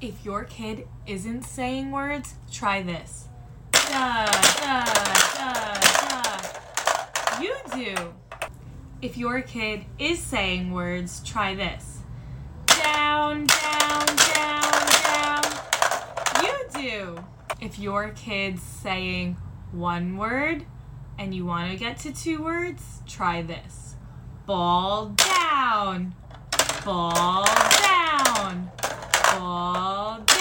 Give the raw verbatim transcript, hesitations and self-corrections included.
If your kid isn't saying words, try this. Da, da, da, da. You do. If your kid is saying words, try this. Down, down, down, down. You do. If your kid's saying one word and you want to get to two words, try this. Ball down, ball down, ball down.